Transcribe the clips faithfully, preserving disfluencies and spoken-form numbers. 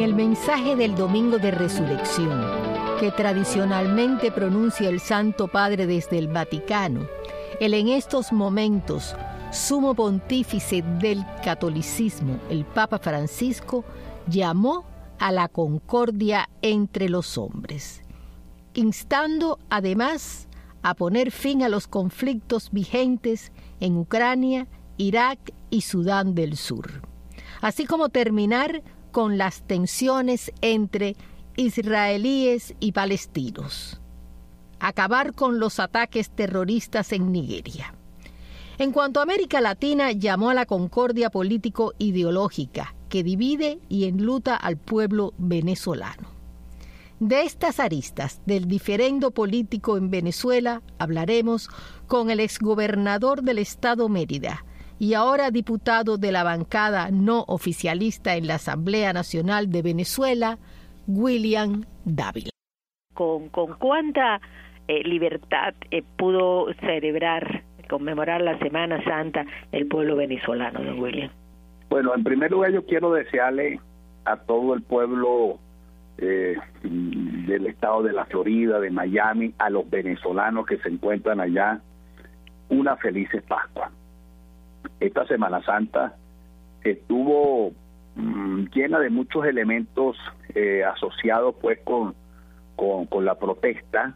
el mensaje del Domingo de Resurrección, que tradicionalmente pronuncia el Santo Padre desde el Vaticano, el en estos momentos Sumo Pontífice del Catolicismo, el Papa Francisco, llamó a la concordia entre los hombres, instando además a poner fin a los conflictos vigentes en Ucrania, Irak y Sudán del Sur, así como terminar con las tensiones entre israelíes y palestinos, acabar con los ataques terroristas en Nigeria. En cuanto a América Latina, llamó a la concordia político-ideológica que divide y enluta al pueblo venezolano. De estas aristas del diferendo político en Venezuela hablaremos con el exgobernador del estado Mérida y ahora diputado de la bancada no oficialista en la Asamblea Nacional de Venezuela, William Dávila. ¿Con, con cuánta eh, libertad eh, pudo celebrar, conmemorar la Semana Santa el pueblo venezolano, don William? Bueno, en primer lugar yo quiero desearle a todo el pueblo eh, del estado de la Florida, de Miami, a los venezolanos que se encuentran allá, una feliz Pascua. Esta Semana Santa estuvo mmm, llena de muchos elementos eh, asociados pues con, con, con la protesta,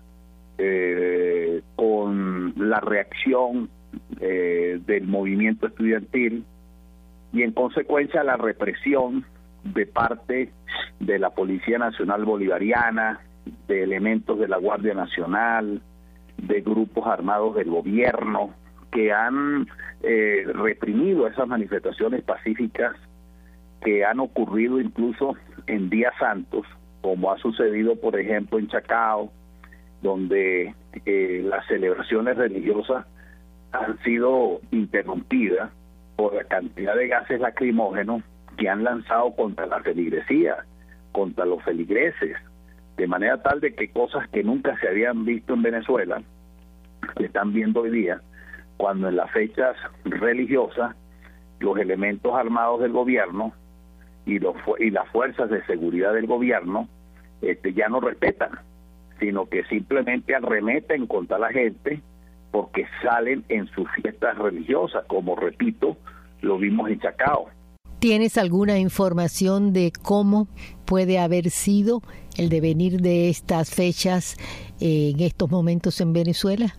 eh, con la reacción eh, del movimiento estudiantil y en consecuencia la represión de parte de la Policía Nacional Bolivariana, de elementos de la Guardia Nacional, de grupos armados del gobierno, que han eh, reprimido esas manifestaciones pacíficas que han ocurrido incluso en días santos, como ha sucedido, por ejemplo, en Chacao, donde eh, las celebraciones religiosas han sido interrumpidas por la cantidad de gases lacrimógenos que han lanzado contra la feligresía, contra los feligreses, de manera tal de que cosas que nunca se habían visto en Venezuela se están viendo hoy día, cuando en las fechas religiosas los elementos armados del gobierno y, los, y las fuerzas de seguridad del gobierno este, ya no respetan, sino que simplemente arremeten contra la gente porque salen en sus fiestas religiosas, como repito, lo vimos en Chacao. ¿Tienes alguna información de cómo puede haber sido el devenir de estas fechas eh, en estos momentos en Venezuela?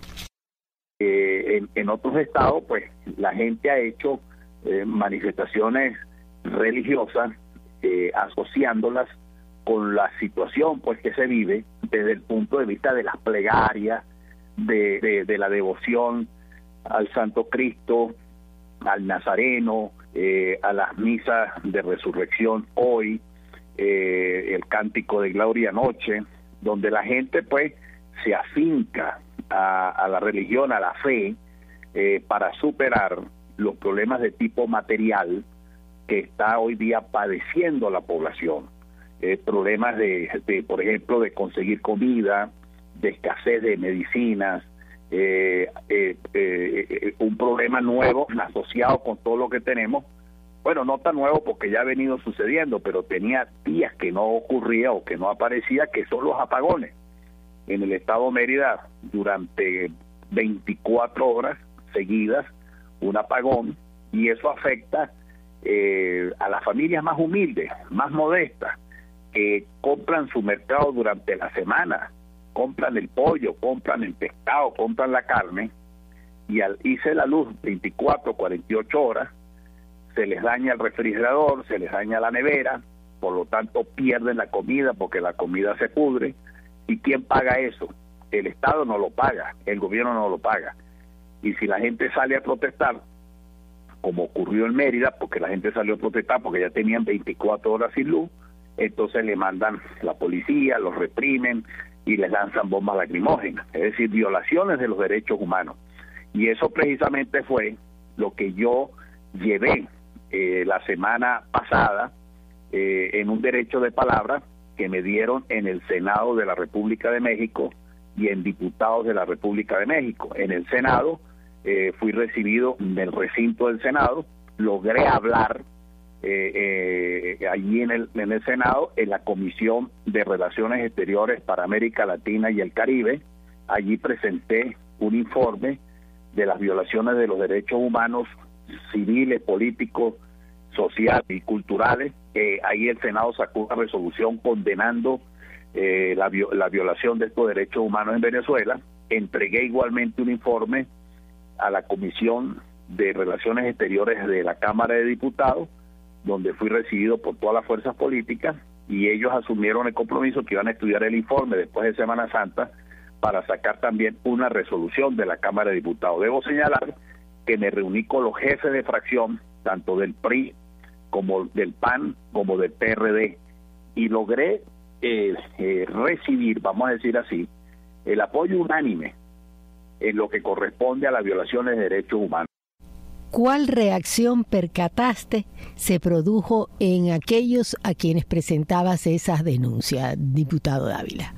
Eh, en, en otros estados, pues, la gente ha hecho eh, manifestaciones religiosas, eh, asociándolas con la situación, pues, que se vive desde el punto de vista de las plegarias, de, de, de la devoción al Santo Cristo, al Nazareno, eh, a las misas de resurrección hoy, eh, el cántico de Gloria Anoche, donde la gente, pues, se afinca A, a la religión, a la fe, eh, para superar los problemas de tipo material que está hoy día padeciendo la población. Eh, problemas de, de, por ejemplo, de conseguir comida, de escasez de medicinas, eh, eh, eh, un problema nuevo asociado con todo lo que tenemos. Bueno, no tan nuevo porque ya ha venido sucediendo, pero tenía días que no ocurría o que no aparecía, que son los apagones. En el estado Mérida, durante veinticuatro horas seguidas, un apagón, y eso afecta eh, a las familias más humildes, más modestas, que compran su mercado durante la semana, compran el pollo, compran el pescado, compran la carne, y al irse la luz veinticuatro, cuarenta y ocho horas, se les daña el refrigerador, se les daña la nevera, por lo tanto pierden la comida porque la comida se pudre. ¿Y quién paga eso? El Estado no lo paga, el gobierno no lo paga. Y si la gente sale a protestar, como ocurrió en Mérida, porque la gente salió a protestar porque ya tenían veinticuatro horas sin luz, entonces le mandan la policía, los reprimen y les lanzan bombas lacrimógenas, es decir, violaciones de los derechos humanos. Y eso precisamente fue lo que yo llevé eh, la semana pasada eh, en un derecho de palabra que me dieron en el Senado de la República de México y en diputados de la República de México. En el Senado eh, fui recibido en el recinto del Senado, logré hablar eh, eh, allí en el, en el Senado, en la Comisión de Relaciones Exteriores para América Latina y el Caribe. Allí presenté un informe de las violaciones de los derechos humanos civiles, políticos, sociales y culturales. Eh, ahí el Senado sacó una resolución condenando eh, la, la violación de estos derechos humanos en Venezuela. Entregué igualmente un informe a la Comisión de Relaciones Exteriores de la Cámara de Diputados, donde fui recibido por todas las fuerzas políticas, y ellos asumieron el compromiso que iban a estudiar el informe después de Semana Santa para sacar también una resolución de la Cámara de Diputados. Debo señalar que me reuní con los jefes de fracción, tanto del P R I como del P A N, como del P R D, y logré eh, eh, recibir, vamos a decir así, el apoyo unánime en lo que corresponde a las violaciones de derechos humanos. ¿Cuál reacción percataste se produjo en aquellos a quienes presentabas esas denuncias, diputado Dávila?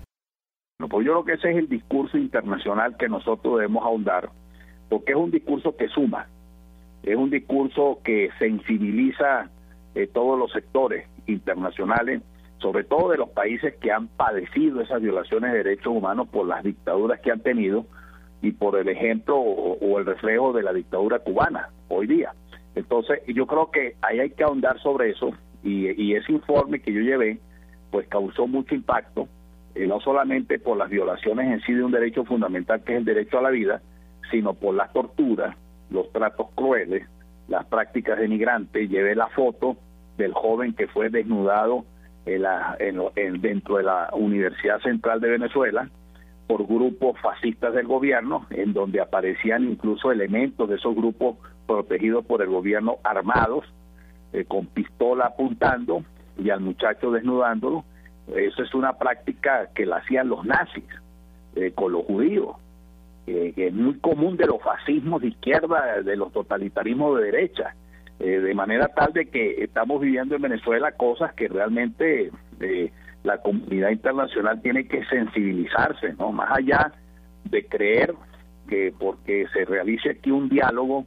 Bueno, pues yo creo que ese es el discurso internacional que nosotros debemos ahondar, porque es un discurso que suma, es un discurso que sensibiliza eh, todos los sectores internacionales, sobre todo de los países que han padecido esas violaciones de derechos humanos por las dictaduras que han tenido y por el ejemplo o, o el reflejo de la dictadura cubana hoy día. Entonces yo creo que ahí hay que ahondar sobre eso, y, y ese informe que yo llevé pues causó mucho impacto, eh, no solamente por las violaciones en sí de un derecho fundamental que es el derecho a la vida, sino por las torturas, los tratos crueles, las prácticas denigrantes. Llevé la foto del joven que fue desnudado en la, en, en, dentro de la Universidad Central de Venezuela por grupos fascistas del gobierno, en donde aparecían incluso elementos de esos grupos protegidos por el gobierno armados, eh, con pistola apuntando y al muchacho desnudándolo. Eso es una práctica que la hacían los nazis eh, con los judíos, eh, que es muy común de los fascismos de izquierda, de los totalitarismos de derecha, eh, de manera tal de que estamos viviendo en Venezuela cosas que realmente eh, la comunidad internacional tiene que sensibilizarse, ¿no? Más allá de creer que porque se realice aquí un diálogo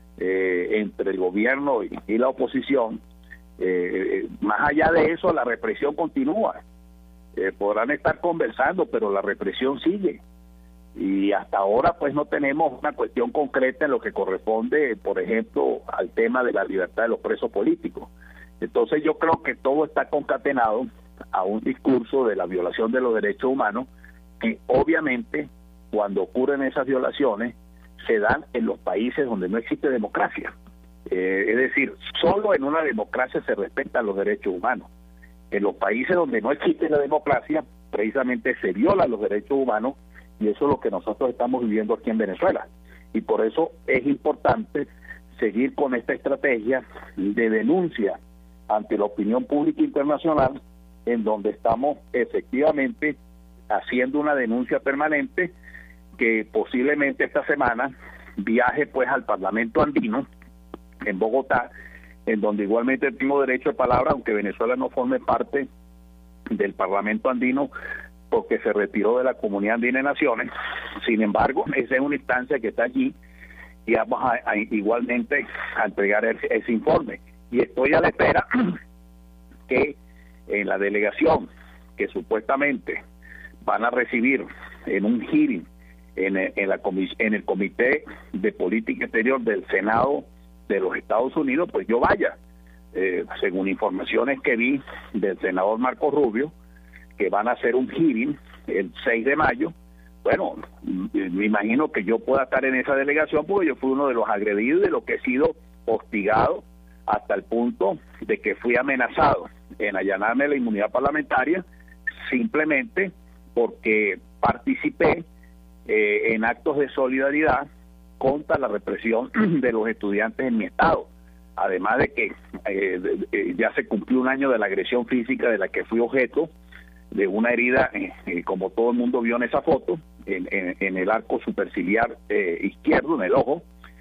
eh, entre el gobierno y, y la oposición, eh, más allá de eso la represión continúa. Eh, podrán estar conversando, pero la represión sigue, y hasta ahora pues no tenemos una cuestión concreta en lo que corresponde, por ejemplo, al tema de la libertad de los presos políticos. Entonces yo creo que todo está concatenado a un discurso de la violación de los derechos humanos, que obviamente cuando ocurren esas violaciones se dan en los países donde no existe democracia. Eh, es decir, solo en una democracia se respetan los derechos humanos. En los países donde no existe la democracia, precisamente se violan los derechos humanos, y eso es lo que nosotros estamos viviendo aquí en Venezuela. Y por eso es importante seguir con esta estrategia de denuncia ante la opinión pública internacional, en donde estamos efectivamente haciendo una denuncia permanente, que posiblemente esta semana viaje pues al Parlamento Andino en Bogotá, en donde igualmente tengo derecho de palabra, aunque Venezuela no forme parte del Parlamento Andino porque se retiró de la Comunidad Andina de Naciones. Sin embargo, esa es una instancia que está allí, y vamos a, a igualmente a entregar ese, ese informe. Y estoy a la espera que en la delegación que supuestamente van a recibir en un hearing en, en, la comis, en el Comité de Política Exterior del Senado de los Estados Unidos, pues yo vaya, eh, según informaciones que vi del senador Marco Rubio, que van a hacer un hearing el seis de mayo. Bueno, me imagino que yo pueda estar en esa delegación, porque yo fui uno de los agredidos, de los que he sido hostigado hasta el punto de que fui amenazado en allanarme la inmunidad parlamentaria, simplemente porque participé eh, en actos de solidaridad contra la represión de los estudiantes en mi estado. Además de que eh, de, de, ya se cumplió un año de la agresión física de la que fui objeto, de una herida, eh, eh, como todo el mundo vio en esa foto, en, en, en el arco superciliar eh, izquierdo, en el ojo.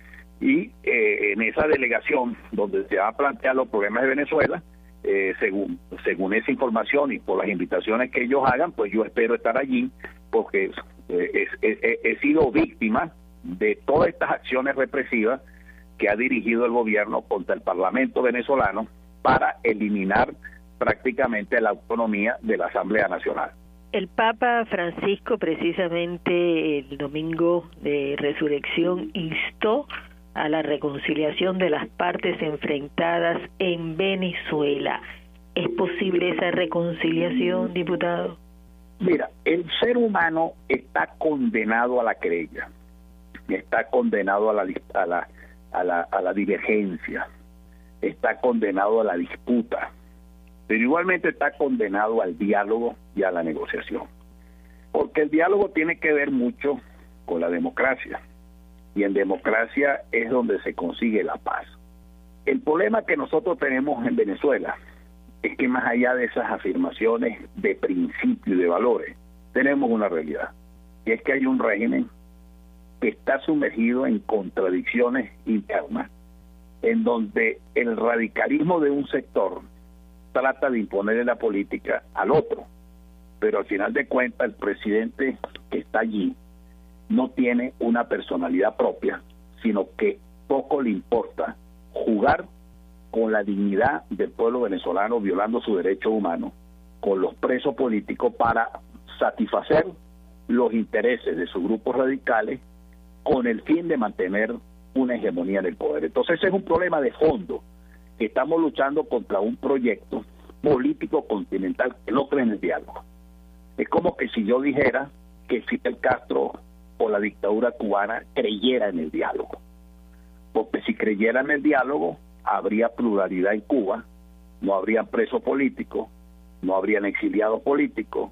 Y eh, en esa delegación donde se va a plantear los problemas de Venezuela, eh, según según esa información y por las invitaciones que ellos hagan, pues yo espero estar allí, porque eh, es, es, he sido víctima de todas estas acciones represivas que ha dirigido el gobierno contra el Parlamento venezolano para eliminar prácticamente la autonomía de la Asamblea Nacional. El Papa Francisco, precisamente el domingo de Resurrección, instó a la reconciliación de las partes enfrentadas en Venezuela. ¿Es posible esa reconciliación, diputado? Mira, el ser humano está condenado a la querella, está condenado a la, a la, a la, a la divergencia, está condenado a la disputa, pero igualmente está condenado al diálogo y a la negociación, porque el diálogo tiene que ver mucho con la democracia, y en democracia es donde se consigue la paz. El problema que nosotros tenemos en Venezuela es que más allá de esas afirmaciones de principio y de valores, tenemos una realidad, y es que hay un régimen que está sumergido en contradicciones internas, en donde el radicalismo de un sector trata de imponerle la política al otro, pero al final de cuentas el presidente que está allí no tiene una personalidad propia, sino que poco le importa jugar con la dignidad del pueblo venezolano, violando sus derechos humanos, con los presos políticos para satisfacer los intereses de sus grupos radicales con el fin de mantener una hegemonía en el poder. Entonces ese es un problema de fondo, que estamos luchando contra un proyecto político continental que no cree en el diálogo. Es como que si yo dijera que Fidel Castro o la dictadura cubana creyera en el diálogo, porque si creyera en el diálogo habría pluralidad en Cuba, no habrían presos políticos, no habrían exiliados políticos,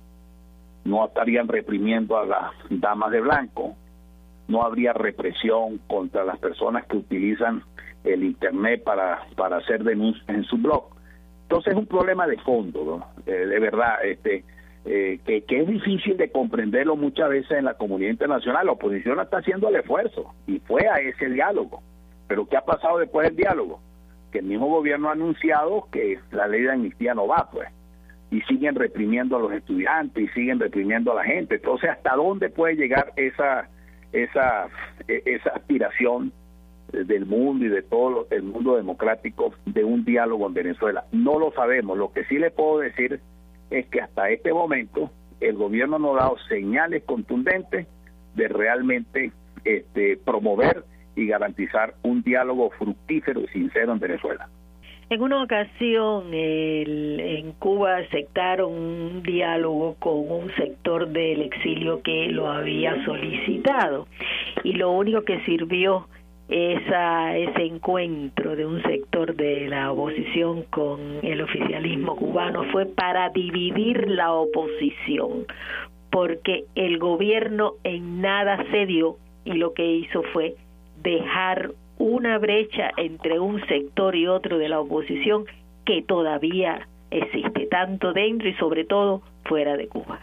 no estarían reprimiendo a las damas de blanco, no habría represión contra las personas que utilizan el internet para, para hacer denuncias en su blog. Entonces es un problema de fondo, ¿no? eh, de verdad, este eh, que, que es difícil de comprenderlo muchas veces en la comunidad internacional. La oposición está haciendo el esfuerzo y fue a ese diálogo, pero ¿qué ha pasado después del diálogo? Que el mismo gobierno ha anunciado que la ley de amnistía no va, pues, y siguen reprimiendo a los estudiantes y siguen reprimiendo a la gente. Entonces, ¿hasta dónde puede llegar esa esa esa aspiración del mundo y de todo el mundo democrático de un diálogo en Venezuela? No lo sabemos. Lo que sí le puedo decir es que hasta este momento el gobierno no ha dado señales contundentes de realmente este, promover y garantizar un diálogo fructífero y sincero en Venezuela. En una ocasión el, en Cuba aceptaron un diálogo con un sector del exilio que lo había solicitado, y lo único que sirvió esa, ese encuentro de un sector de la oposición con el oficialismo cubano fue para dividir la oposición, porque el gobierno en nada cedió y lo que hizo fue dejar una brecha entre un sector y otro de la oposición que todavía existe, tanto dentro y sobre todo fuera de Cuba.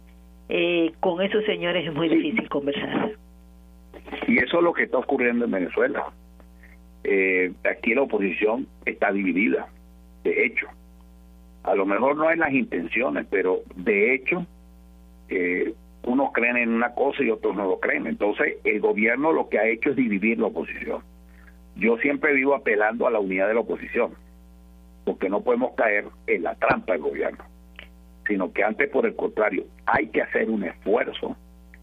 Eh, con esos señores es muy difícil conversar. Y eso es lo que está ocurriendo en Venezuela. Eh, aquí la oposición está dividida, de hecho. A lo mejor no en las intenciones, pero de hecho, eh, unos creen en una cosa y otros no lo creen. Entonces, el gobierno lo que ha hecho es dividir la oposición. Yo siempre vivo apelando a la unidad de la oposición, porque no podemos caer en la trampa del gobierno, sino que antes, por el contrario, hay que hacer un esfuerzo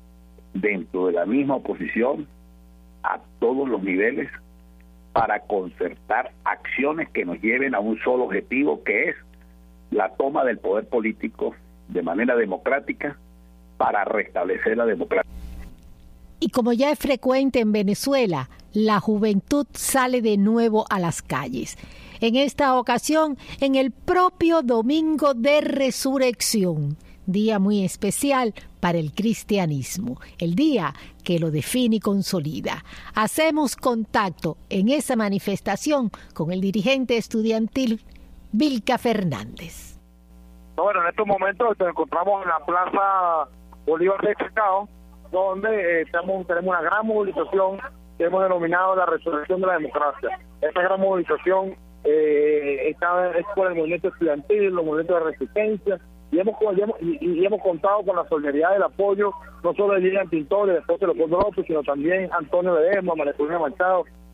dentro de la misma oposición a todos los niveles para concertar acciones que nos lleven a un solo objetivo, que es la toma del poder político de manera democrática para restablecer la democracia. Y como ya es frecuente en Venezuela, la juventud sale de nuevo a las calles. En esta ocasión, en el propio Domingo de Resurrección, día muy especial para el cristianismo, el día que lo define y consolida. Hacemos contacto en esa manifestación con el dirigente estudiantil Vilca Fernández. Bueno, en estos momentos nos encontramos en la Plaza Bolívar de Cacao, donde eh, estamos, tenemos una gran movilización que hemos denominado la resurrección de la democracia. Esta gran movilización eh, está, es por el movimiento estudiantil, los movimientos de resistencia, y hemos, y hemos, y, y hemos contado con la solidaridad del apoyo, no solo de Lilian Pintor y de José Leopoldo López, sino también Antonio Ledesma, María Corina Machado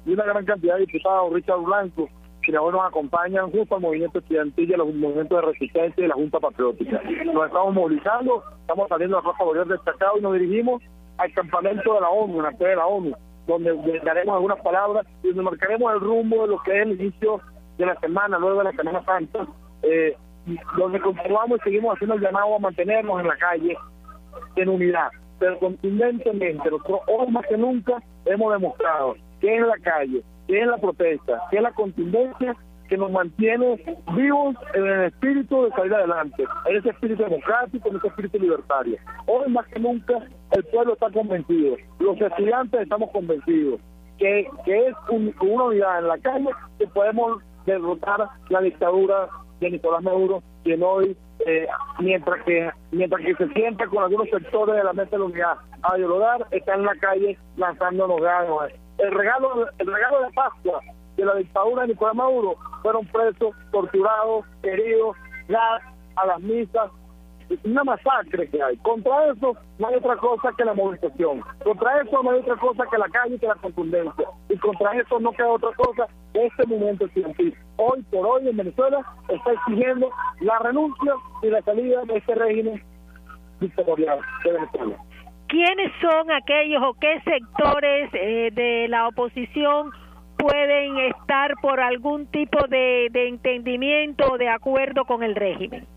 y una gran cantidad de diputados, Richard Blanco, quienes hoy nos acompañan junto al movimiento estudiantil y a los movimientos de resistencia y la Junta Patriótica. Nos estamos movilizando, estamos saliendo de la Plaza Bolívar destacado y nos dirigimos al campamento de la ONU, en la sede de la ONU, donde daremos algunas palabras y donde marcaremos el rumbo de lo que es el inicio de la semana, luego de la Semana Santa, eh, donde continuamos y seguimos haciendo el llamado a mantenernos en la calle en unidad, pero contundentemente. Nosotros hoy más que nunca hemos demostrado que es la calle, que es la protesta, que es la contundencia que nos mantiene vivos en el espíritu de salir adelante, en ese espíritu democrático, en ese espíritu libertario. Hoy más que nunca el pueblo está convencido, los estudiantes estamos convencidos que, que es un, con una unidad en la calle que podemos derrotar la dictadura de Nicolás Maduro, quien hoy, eh, mientras que mientras que se sienta con algunos sectores de la mesa de la unidad a dialogar, está en la calle lanzándonos ganos. El regalo, el regalo de Pascua de la dictadura de Nicolás Maduro fueron presos, torturados, heridos, gas a las misas, una masacre que hay. Contra eso no hay otra cosa que la movilización, contra eso no hay otra cosa que la calle y que la contundencia, y contra eso no queda otra cosa que este movimiento estudiantil. Hoy por hoy en Venezuela está exigiendo la renuncia y la salida de este régimen dictatorial de Venezuela. ¿Quiénes son aquellos o qué sectores eh, de la oposición pueden estar por algún tipo de, de entendimiento o de acuerdo con el régimen?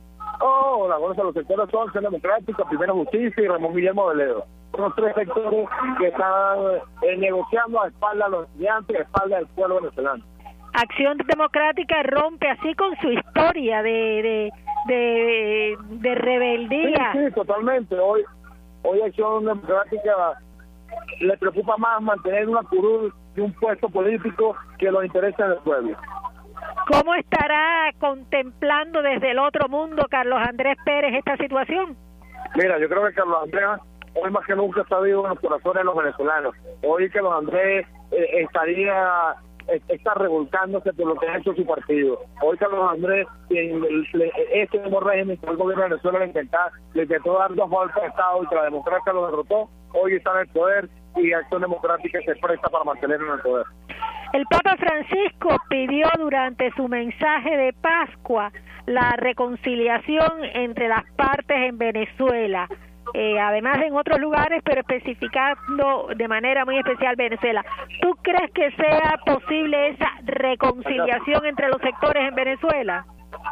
Oh, la bueno, los sectores son Acción Democrática, Primera Justicia y Ramón Guillermo Veledo. Son los tres sectores que están eh, negociando a espaldas de los estudiantes y a espaldas del pueblo venezolano. Acción Democrática rompe así con su historia de de, de, de rebeldía. Sí, sí, totalmente. Hoy, hoy Acción Democrática le preocupa más mantener una curul y un puesto político que los intereses del pueblo. ¿Cómo estará contemplando desde el otro mundo Carlos Andrés Pérez esta situación? Mira, yo creo que Carlos Andrés hoy más que nunca está vivo en los corazones de los venezolanos. Hoy Carlos Andrés eh, estaría eh, está revolcándose por lo que ha hecho su partido. Hoy Carlos Andrés, en el, este mismo régimen que el gobierno de Venezuela le intentó, le intentó dar dos golpes de Estado y que la democracia lo derrotó, hoy está en el poder y Acción Democrática se presta para mantenerlo en el poder. El Papa Francisco pidió durante su mensaje de Pascua la reconciliación entre las partes en Venezuela, eh, además de en otros lugares, pero especificando de manera muy especial Venezuela. ¿Tú crees que sea posible esa reconciliación entre los sectores en Venezuela?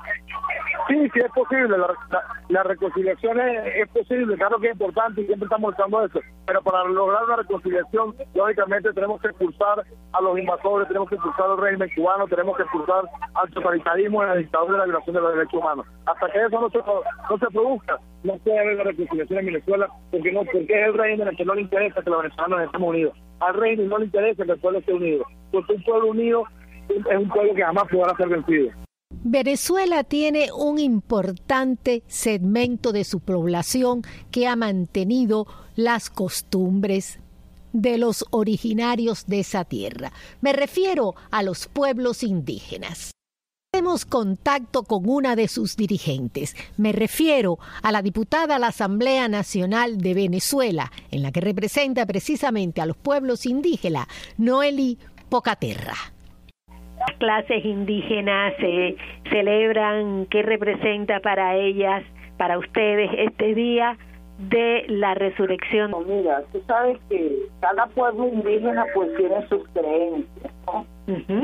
Sí, sí es posible, la, la, la reconciliación es, es posible, claro que es importante y siempre estamos buscando eso, pero para lograr una reconciliación, lógicamente tenemos que expulsar a los invasores, tenemos que expulsar al régimen cubano, tenemos que expulsar al totalitarismo y a la dictadura de la violación de los derechos humanos. Hasta que eso no se, no se produzca, no puede haber una reconciliación en Venezuela, porque no, porque es el régimen al que no le interesa que los venezolanos estemos unidos. Al régimen no le interesa que el pueblo esté unido, porque un pueblo unido es un pueblo que jamás podrá ser vencido. Venezuela tiene un importante segmento de su población que ha mantenido las costumbres de los originarios de esa tierra. Me refiero a los pueblos indígenas. Tenemos contacto con una de sus dirigentes. Me refiero a la diputada a la Asamblea Nacional de Venezuela, en la que representa precisamente a los pueblos indígenas, Noely Pocaterra. Las clases indígenas se eh, celebran, ¿qué representa para ellas, para ustedes, este día de la resurrección? Mira, tú sabes que cada pueblo indígena pues tiene sus creencias, ¿no? Uh-huh.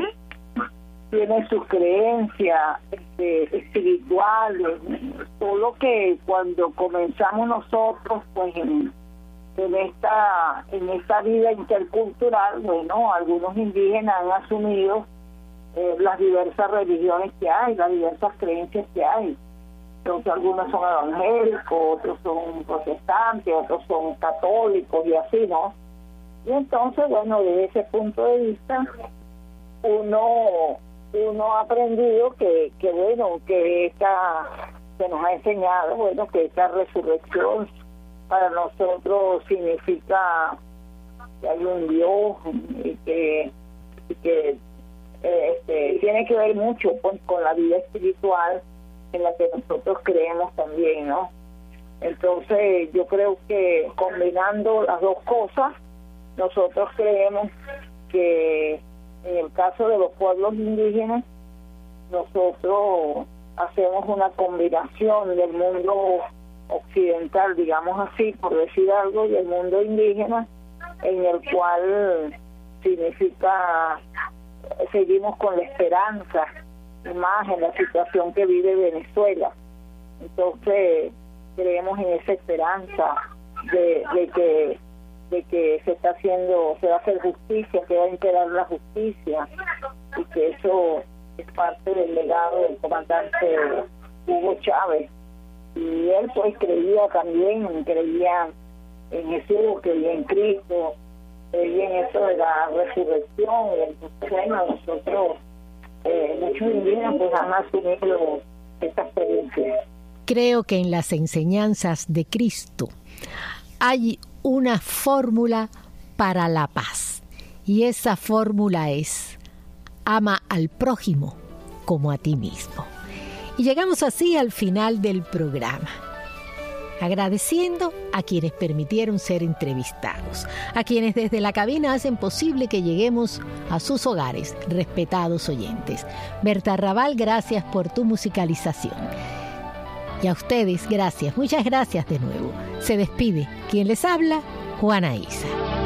Tiene sus creencias este, espirituales, solo que cuando comenzamos nosotros pues en, en esta en esta vida intercultural, bueno, algunos indígenas han asumido Eh, las diversas religiones que hay, las diversas creencias que hay. Entonces algunos son evangélicos, otros son protestantes, otros son católicos y así, ¿no? Y entonces, bueno, desde ese punto de vista, uno uno ha aprendido que, que bueno, que esta, se nos ha enseñado, bueno, que esta resurrección para nosotros significa que hay un Dios y que, y que Este, tiene que ver mucho pues, con la vida espiritual en la que nosotros creemos también, ¿no? Entonces yo creo que combinando las dos cosas, nosotros creemos que en el caso de los pueblos indígenas, nosotros hacemos una combinación del mundo occidental, digamos así, por decir algo, y el mundo indígena, en el cual significa, seguimos con la esperanza, más en la situación que vive Venezuela. Entonces creemos en esa esperanza de, de que de que se está haciendo, se va a hacer justicia, que va a imperar la justicia, y que eso es parte del legado del comandante Hugo Chávez. Y él pues creía también, creía en Jesús, creía en Cristo, creía en eso de la resurrección. Y entonces, bueno, nosotros, eh, muchos indígenas pues han asumido esta experiencia. Creo que en las enseñanzas de Cristo hay una fórmula para la paz, y esa fórmula es: ama al prójimo como a ti mismo. Y llegamos así al final del programa, agradeciendo a quienes permitieron ser entrevistados, a quienes desde la cabina hacen posible que lleguemos a sus hogares, respetados oyentes. Berta Raval, gracias por tu musicalización. Y a ustedes, gracias, muchas gracias de nuevo. Se despide quien les habla, Juana Isa.